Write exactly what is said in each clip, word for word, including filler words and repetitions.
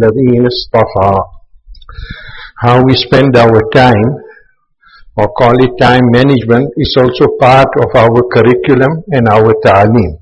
الذين اصطفى. How we spend our time, or call it time management, is also part of our curriculum and our ta'aleem.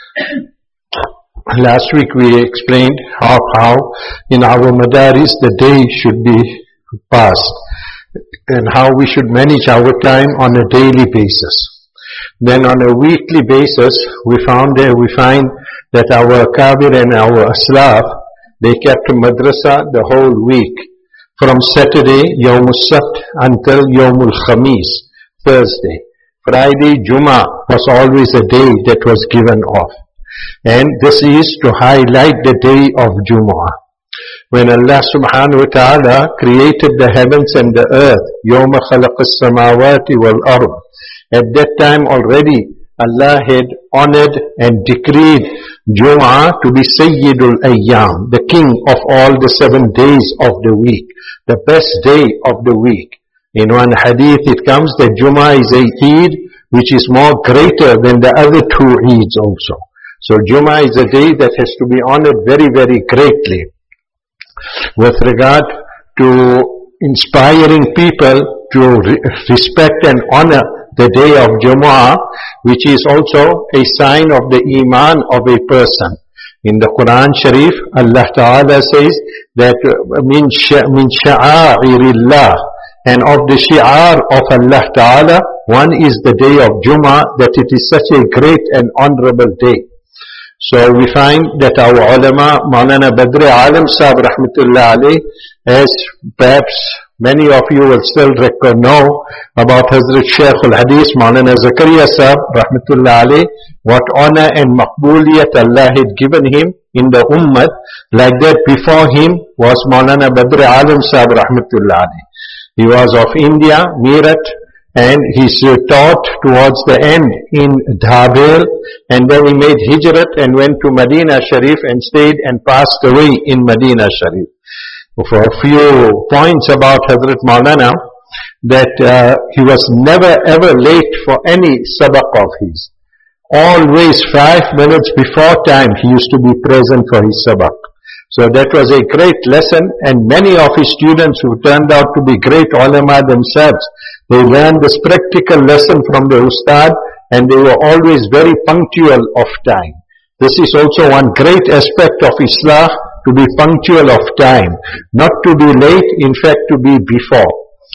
Last week we explained how, how in our madaris the day should be passed and how we should manage our time on a daily basis. Then on a weekly basis we found there we find that our akabir and our aslaf, they kept madrasa the whole week, from Saturday Yawm al-Sabt until Yawm al-Khamis, Thursday. Friday Jummah was always a day that was given off. And this is to highlight the day of Jumu'ah. When Allah subhanahu wa ta'ala created the heavens and the earth, يَوْمَ خَلَقَ السَّمَاوَاتِ وَالْأَرْضِ, at that time already Allah had honored and decreed Jumu'ah to be Sayyidul Ayyam, the king of all the seven days of the week, the best day of the week. In one hadith it comes that Jumu'ah is a Eid which is more greater than the other two Eids also. So Jummah is a day that has to be honored very, very greatly. With regard to inspiring people to re- respect and honor the day of Jummah, which is also a sign of the iman of a person. In the Quran Sharif, Allah Ta'ala says that min min sha'airillah, and of the shi'ar of Allah Ta'ala, one is the day of Jummah, that it is such a great and honorable day. So we find that our ulama, Maulana Badr Alam Sahib Rahmatullah Alayh, as perhaps many of you will still record, know about Hazrat Shaykh al-Hadith Maulana Zakaria Sahib Rahmatullah Alayh, what honor and maqbuliyat Allah had given him in the ummah. Like that before him was Maulana Badr Alam Sahib Rahmatullah Alayh. He was of India, Meerut, and he taught towards the end in Dhabel, and then he made hijrat and went to Medina Sharif and stayed and passed away in Medina Sharif. For a few points about Hazrat Maulana, that uh, he was never ever late for any sabaq of his. Always five minutes before time he used to be present for his sabaq. So that was a great lesson, and many of his students who turned out to be great ulama themselves, they learned this practical lesson from the ustad, and they were always very punctual of time. This is also one great aspect of Islah, to be punctual of time, not to be late, in fact to be before.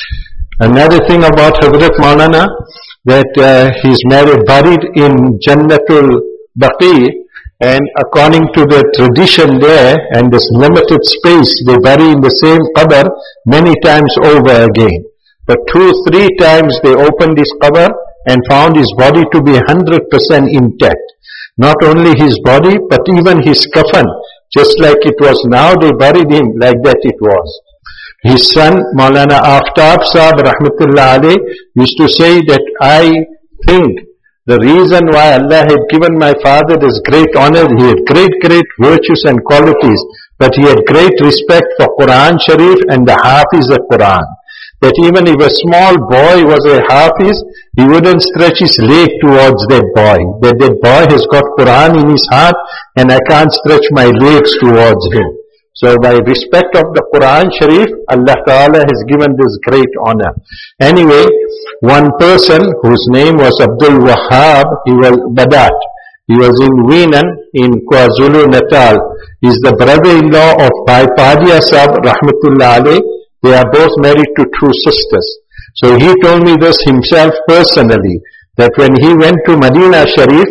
Another thing about Hazrat Maulana, that uh, he's married, buried in Jannatul Baqi, and according to the tradition there, and this limited space, they bury in the same qabr many times over again. But two, three times they opened his qabr and found his body to be one hundred percent intact. Not only his body, but even his kafan, just like it was now, they buried him like that it was. His son, Maulana Aftab Sahib Rahmatullah Alayh, used to say that I think the reason why Allah had given my father this great honor, he had great, great virtues and qualities, but he had great respect for Quran Sharif and the Hafiz of Quran. That even if a small boy was a Hafiz, he wouldn't stretch his leg towards that boy. That that boy has got Quran in his heart and I can't stretch my legs towards him. So by respect of the Quran Sharif, Allah Ta'ala has given this great honor. Anyway, one person whose name was Abdul Wahab, he was Badat. He was in Weenan in KwaZulu Natal. He's the brother-in-law of Bhai Padia Sahib Rahmatullah Alayh. They are both married to two sisters. So he told me this himself personally, that when he went to Medina Sharif,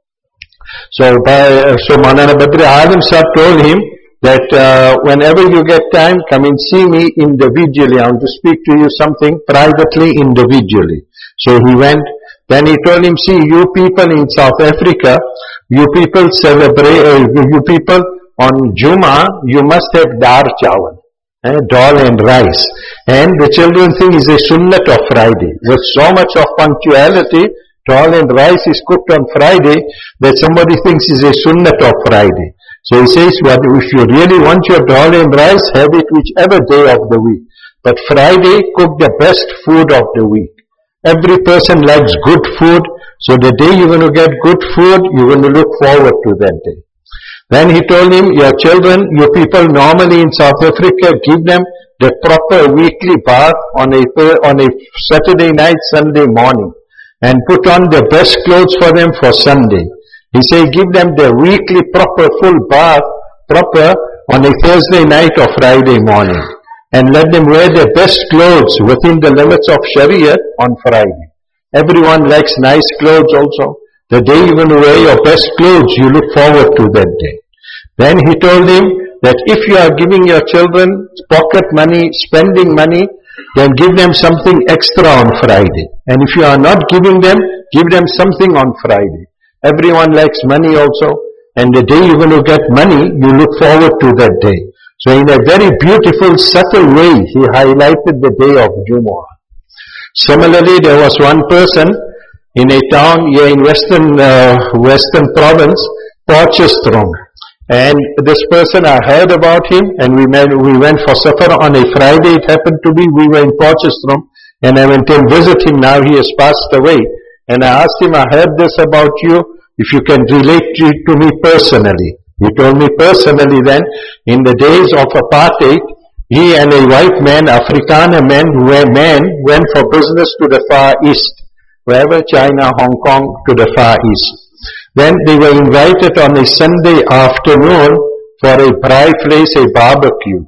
so by, so Maulana Badr Alam Sahib told him that uh, whenever you get time, come and see me individually. I want to speak to you something privately, individually. So he went. Then he told him, see, you people in South Africa, you people celebrate, uh, you people on Jummah, you must have dar chawal. Eh, dal and rice. And the children think is a sunnat of Friday. With so much of punctuality, dal and rice is cooked on Friday, that somebody thinks is a sunnat of Friday. So he says, well, if you really want your dal and rice, have it whichever day of the week. But Friday, cook the best food of the week. Every person likes good food, so the day you're going to get good food, you're going to look forward to that day. Then he told him, your children, you people normally in South Africa give them the proper weekly bath on a, on a Saturday night, Sunday morning, and put on the best clothes for them for Sunday. He said, give them the weekly proper full bath, proper on a Thursday night or Friday morning, and let them wear their best clothes within the limits of Sharia on Friday. Everyone likes nice clothes also. The day you're going to wear your best clothes, you look forward to that day. Then he told him that if you are giving your children pocket money, spending money, then give them something extra on Friday. And if you are not giving them, give them something on Friday. Everyone likes money also. And the day you're going to get money, you look forward to that day. So in a very beautiful, subtle way, he highlighted the day of Jumu'ah. Similarly, there was one person in a town here in Western, uh, Western province, Potchefstroom. And this person, I heard about him, and we went, we went for supper on a Friday. It happened to be, we were in Potchefstroom, and I went and visit him. Now he has passed away. And I asked him, I heard this about you, if you can relate to, to me personally. He told me personally then, in the days of apartheid, he and a white man, Afrikaner man, man, went for business to the Far East, wherever, China, Hong Kong, to the Far East. Then they were invited on a Sunday afternoon for a braai vlees, a barbecue.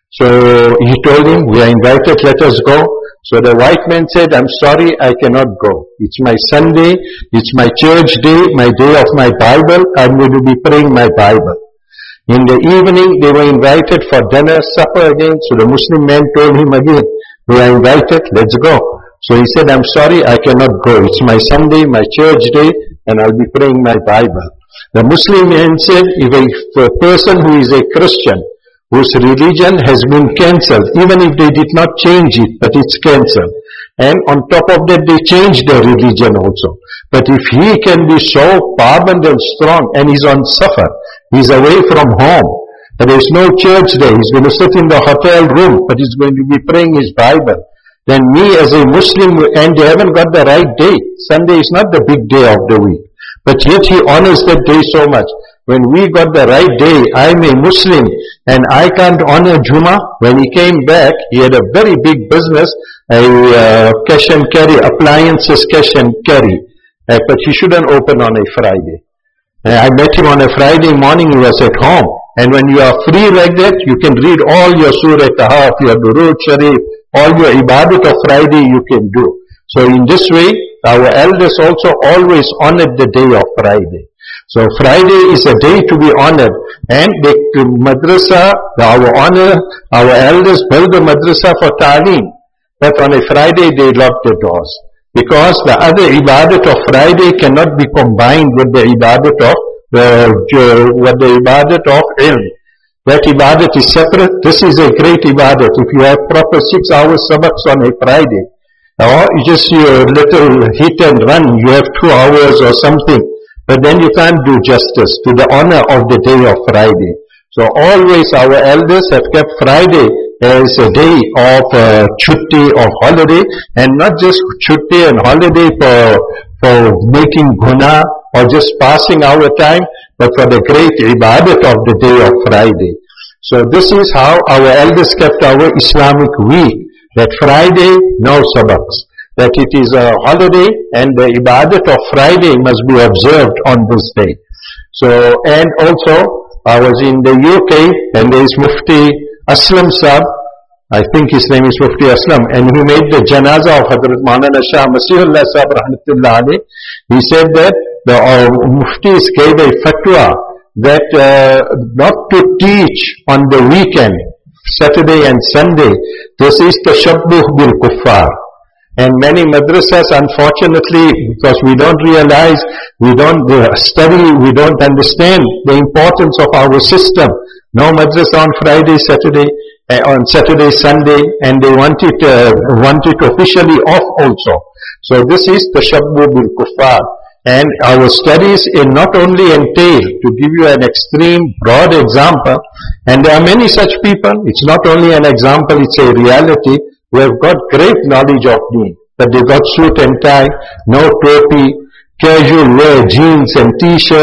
So he told him, we are invited, let us go. So the white man said, I'm sorry, I cannot go. It's my Sunday, it's my church day, my day of my Bible, I'm going to be praying my Bible. In the evening, they were invited for dinner, supper again. So the Muslim man told him again, we are invited, let's go. So he said, I'm sorry, I cannot go. It's my Sunday, my church day, and I'll be praying my Bible. The Muslim man said, if a, if a person who is a Christian, whose religion has been cancelled, even if they did not change it, but it's cancelled. And on top of that, they changed their religion also. But if he can be so fervent and strong, and he's on safar, he's away from home, and there's no church there, he's going to sit in the hotel room, but he's going to be praying his Bible, then me as a Muslim, and they haven't got the right day. Sunday is not the big day of the week. But yet he honors that day so much. When we got the right day, I'm a Muslim, and I can't honor Jummah. When he came back, he had a very big business, a uh, cash and carry, appliances cash and carry. Uh, but he shouldn't open on a Friday. Uh, I met him on a Friday morning, he was at home. And when you are free like that, you can read all your Surah Kahf, your Durud Sharif, all your ibadat of Friday you can do. So in this way, our elders also always honored the day of Friday. So Friday is a day to be honored. And the madrasa, our honor, our elders build the madrasa for ta'aleem. But on a Friday they lock the doors. Because the other ibadat of Friday cannot be combined with the ibadat of the, with the ibadat of ilm. That ibadat is separate. This is a great ibadat. If you have proper six hours sabaks on a Friday, or just your little hit and run, you have two hours or something, but then you can't do justice to the honor of the day of Friday. So always our elders have kept Friday as a day of uh, chutti, of holiday, and not just chutti and holiday for, for making guna or just passing our time, but for the great ibadat of the day of Friday. So this is how our elders kept our Islamic week, that Friday, no sabaks, that it is a holiday and the ibadat of Friday must be observed on this day. So, and also, I was in the U K, and there is Mufti Aslam Sahab, I think his name is Mufti Aslam, and he made the janazah of Hazrat Maulana Shah Masihullah Sahab Rahmatullah Alayh. He said that the uh, Muftis gave a fatwa that uh, not to teach on the weekend, Saturday and Sunday. This is tashabbuh bil kuffar. And many madrasas, unfortunately, because we don't realize, we don't uh, study, we don't understand the importance of our system. No madrasa on Friday, Saturday, uh, on Saturday, Sunday, and they want it, uh, want it officially off also. So this is tashabbuh bil kuffar. And our studies in not only entail, to give you an extreme broad example, and there are many such people, it's not only an example, it's a reality, who have got great knowledge of deen, that they got suit and tie, no topi, casual wear, jeans and t-shirts,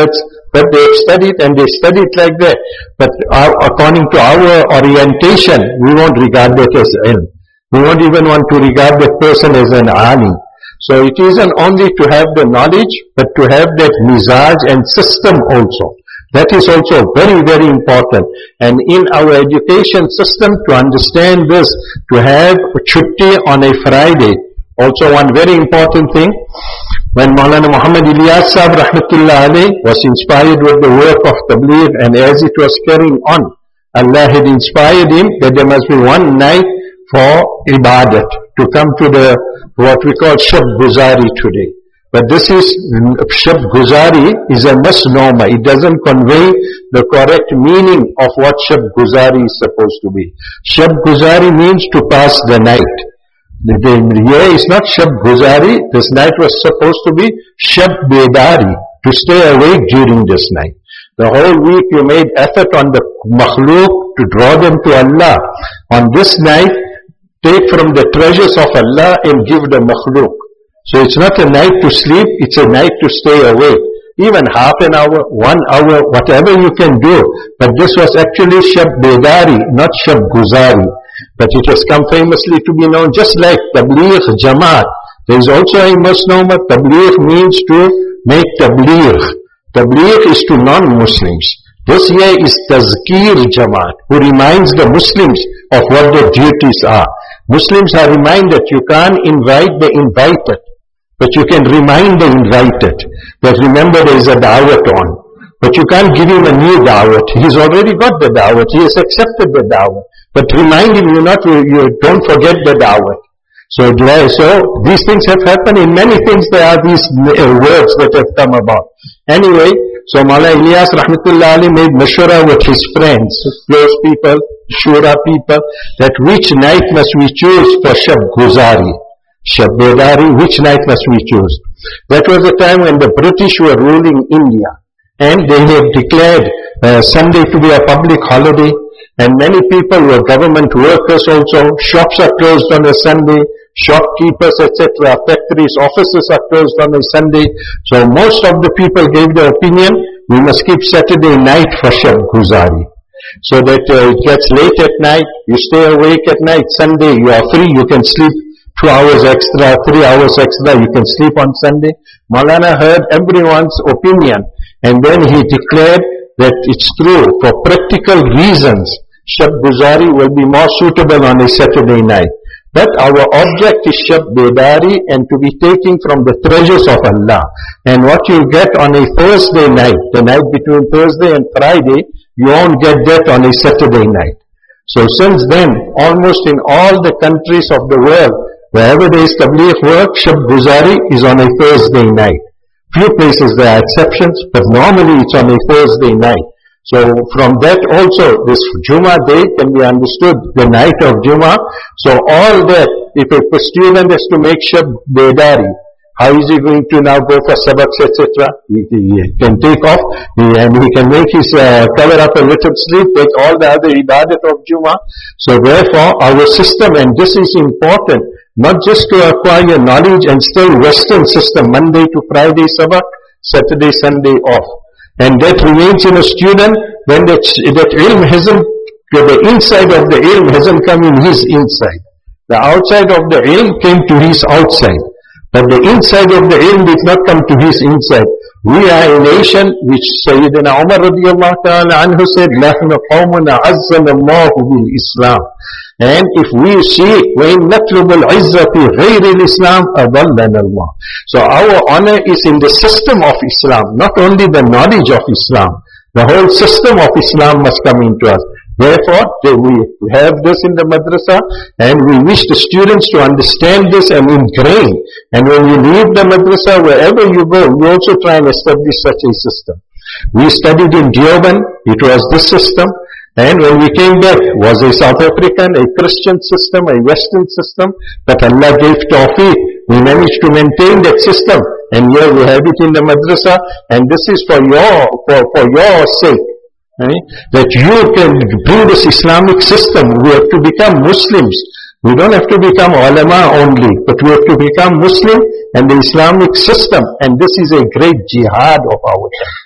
but they've studied and they studied like that. But our, according to our orientation, we won't regard it as ilm. We won't even want to regard that person as an alim. So it isn't only to have the knowledge, but to have that mizaj and system also. That is also very, very important. And in our education system, to understand this, to have chutti on a Friday, also one very important thing, when Maulana Muhammad Ilyas Sahib Rahmatullah Alayh was inspired with the work of Tabligh, and as it was carrying on, Allah had inspired him that there must be one night for ibadat, to come to the, what we call Shab Guzari today. But this is, Shab Guzari is a misnomer. It doesn't convey the correct meaning of what Shab Guzari is supposed to be. Shab Guzari means to pass the night. The, the year is not Shab Guzari. This night was supposed to be Shab Bedari, to stay awake during this night. The whole week you made effort on the makhluk to draw them to Allah. On this night, take from the treasures of Allah and give the makhluk. So it's not a night to sleep, it's a night to stay awake. Even half an hour, one hour, whatever you can do. But this was actually Shab Bedari, not Shab Guzari. But it has come famously to be known just like Tabligh Jamaat. There is also a misnomer. Tabligh means to make Tabligh. Tabligh is to non-Muslims. This here is Tazkir Jamaat, who reminds the Muslims of what their duties are. Muslims are reminded you can't invite the invited, but you can remind the invited that remember there is a da'wat on. But you can't give him a new da'wat. He's already got the da'wat. He has accepted the da'wat. But remind him, you not, you, you don't forget the da'wat. So, so these things have happened. In many things there are these words that have come about. Anyway, so Maulana Ilyas Rahmatullah Ali made mashura with his friends, close people, shura people, that which night must we choose for Shab Guzari. Shab Bedari, which night must we choose? That was the time when the British were ruling India. And they had declared uh, Sunday to be a public holiday. And many people were government workers also. Shops are closed on a Sunday. Shopkeepers, et cetera, factories, offices are closed on a Sunday. So most of the people gave the opinion, we must keep Saturday night for Shab Guzari. So that uh, it gets late at night, you stay awake at night. Sunday you are free, you can sleep two hours extra, three hours extra, you can sleep on Sunday. Maulana heard everyone's opinion, and then he declared that it's true, for practical reasons, Shab Guzari will be more suitable on a Saturday night. But our object is Shab Bedari, and to be taking from the treasures of Allah. And what you get on a Thursday night, the night between Thursday and Friday, you won't get that on a Saturday night. So since then, almost in all the countries of the world, wherever there is Tabligh work, Shab Guzari is on a Thursday night. Few places there are exceptions, but normally it's on a Thursday night. So from that also, this Jummah day can be understood, the night of Jummah. So all that, if a student has to make Shab Bedari, how is he going to now go for sabaks, et cetera? He, he can take off, he, and he can make his, uh, cover up a little sleep, take all the other ibadat of Jummah. So therefore, our system, and this is important, not just to acquire knowledge and still Western system, Monday to Friday sabak, Saturday, Sunday off. And that remains in a student when that, that ilm hasn't, the inside of the ilm hasn't come in his inside. The outside of the ilm came to his outside. But the inside of the ilm did not come to his inside. We are a nation which Sayyidina Umar radiallahu ta'ala anhu said, نَحْنُ قَوْمُنَا عَزَّنَ اللَّهُ بِالْإِسْلَامِ. And if we see, وَإِن نَطْلُبُ الْعِزَّةِ غَيْرِ الْإِسْلَامِ أَضَلَّنَا اللَّهُ. So our honor is in the system of Islam, not only the knowledge of Islam. The whole system of Islam must come into us. Therefore, we have this in the madrasa, and we wish the students to understand this and ingrain. And when you leave the madrasa, wherever you go, you also try and establish such a system. We studied in Deoband, it was this system. And when we came back, was a South African, a Christian system, a Western system, but Allah gave tawfiq. We managed to maintain that system, and here we have it in the madrasa, and this is for your, for, for your sake. Right? That you can bring this Islamic system. We have to become Muslims. We don't have to become ulama only, but we have to become Muslim and the Islamic system. And this is a great jihad of our time.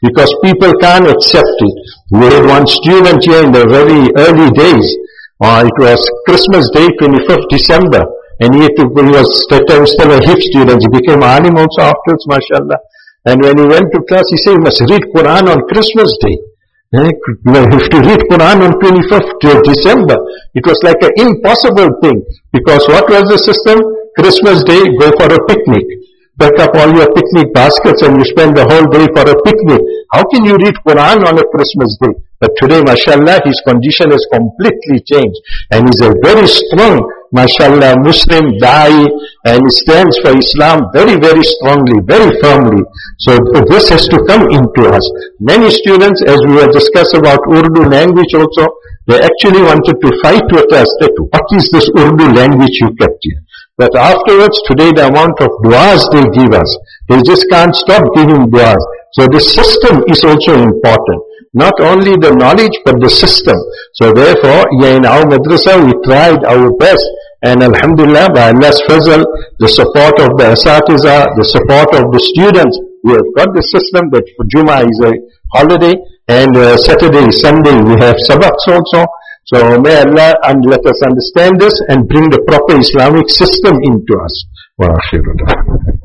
because people can't accept it. We had one student here in the very early days. Uh, it was Christmas Day, twenty-fifth December, and he, had to, he was that time still a H I F student. He became alim also afterwards, mashallah. And when he went to class, he said, you must read Quran on Christmas Day. You have to read Quran on twenty-fifth December. It was like an impossible thing. Because what was the system? Christmas Day, go for a picnic. Pack up all your picnic baskets and you spend the whole day for a picnic. How can you read Quran on a Christmas Day? But today, mashallah, his condition has completely changed. And he's a very strong, mashallah, Muslim da'i, and he stands for Islam very, very strongly, very firmly. So this has to come into us. Many students, as we were discussing about Urdu language also, they actually wanted to fight with us that what is this Urdu language you kept here? But afterwards, today the amount of du'as they give us, they just can't stop giving du'as. So the system is also important. Not only the knowledge, but the system. So therefore, yeah, in our madrasa, we tried our best. And alhamdulillah, by Allah's fazl, the support of the asatiza, the support of the students, we have got the system that for Jummah is a holiday, and uh, Saturday, Sunday, we have sabaqs also. So may Allah and let us understand this and bring the proper Islamic system into us. Wa akhiru da'wana.